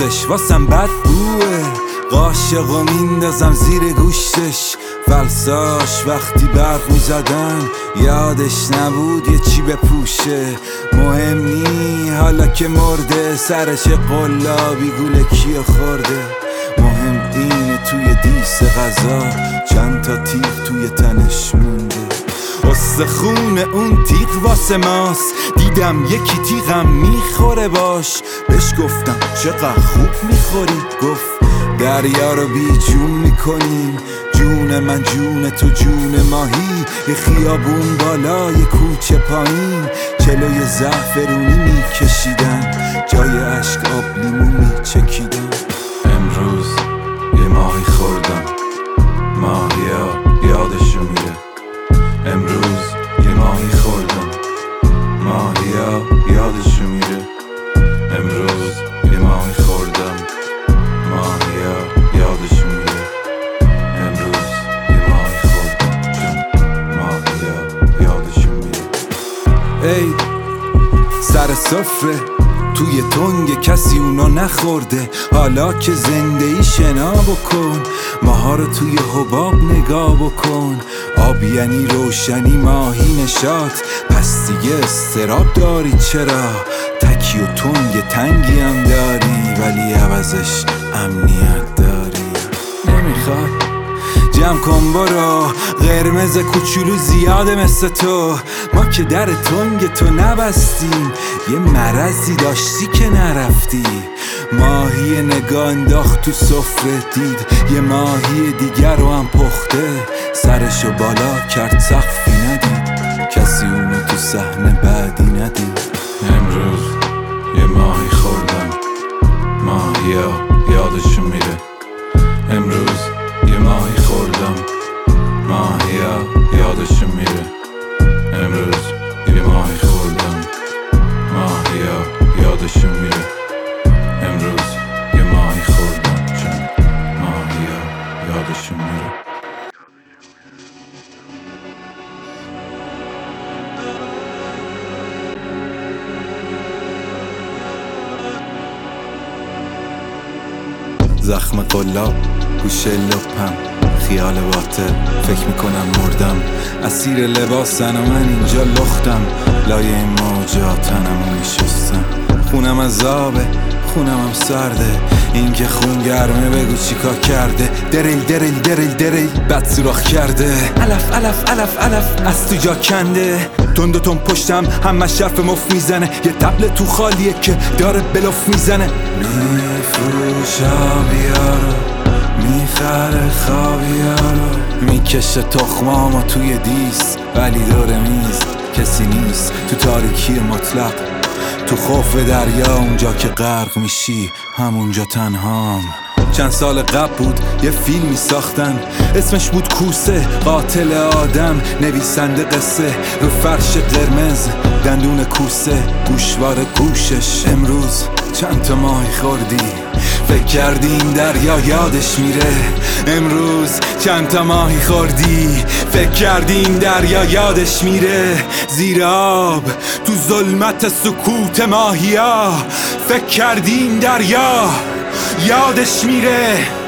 دوستش واسم بد بوه، قاشق و میندازم زیر گوشتش. فلساش وقتی برق میزدن یادش نبود یه چی بپوشه. مهم نی حالا که مرده، سرش قلابی گوله کیو خورده. مهم اینه توی دیس غذا چند تا تیغ توی تنش مونده. استخون اون تیغ واسه ماست، دیدم یکی تیغم میخوره باش. بهش گفتم چقدر خوب میخوری، گفت دریا رو بی جون میکنیم. جون من جون تو جون ماهی، یه خیابون بالا یه کوچه پایین. جلوی زعفرونی میکشیدن، جای عشق آب لیمو میچکیدن. امروز یه ماهی خوردم، ماهیا یادشو میره. امروز یه ماهی خوردم، ماهیا یادشو میره. امروز یه ماهی خوردم، ماهیا یادشو میره. امروز یه ماهی خوردم چون ماهیا یادشو میره. ای سر سفره توی تنگ کسی اونو نخورده، حالا که زنده ای شنا بکن. ماها رو توی حباب نگاه بکن، آب یعنی روشنی، ماهی نشاط. پس دیگه استراب داری چرا؟ تکی و تنگ تنگی هم داری، ولی عوضش امنیت داری. نمیخواد جمع کن برو، قرمز کوچولو زیاده مثل تو. ما که در تنگ تو نبستیم، یه مرضی داشتی که نرفتی. ماهی نگاه انداخت تو سفره، دید یه ماهی دیگر رو هم پخته. سرشو بالا کرد سقفی ندید، کسی اونو تو صحنه بعدی ندید. امروز یه ماهی خوردم، ماهیا یادشو میره. امروز یه ماهی خوردم، ماهیا یادشو میره. امروز یه ماهی خوردم، ماهیا یادشو میره. امروز یه ماهی خوردم چون ماهیا یادشو میره. زخم قلاب گوشه لپم، خیال باطل فکر میکنم مردم. اسیر لباسن و من اینجا لختم، لای این موجا تنمو میشستم. خونم عذابه خونم هم سرده، این که خون گرمه بگو چیکار کرده. دریل دریل دریل دریل بد سوراخ کرده. علف علف علف علف از تو جا کنده. تند و تند پشتم همه شرف مفت میزنه، یه تبل تو خالیه که داره بلوف میزنه. میفروش آبیارو، میخره خوابیارو، میکشه تخمامو توی دیس، ولی دور میز کسی نیست. تو تاریکی مطلق، تو خوف دریا، اونجا که غرق میشی همونجا تنهام. چند سال قبل بود یه فیلمی ساختن، اسمش بود کوسه، قاتل آدم، نویسنده قصه. رو فرش قرمز دندون کوسه، گوشوار گوشش. امروز چند تا ماهی خوردی، فکر کردی این دریا یادش میره. امروز چند تا ماهی خوردی، فکر کردی این دریا یادش میره. زیر آب تو ظلمت سکوت ماهیا، فکر کردی این دریا یادش میره.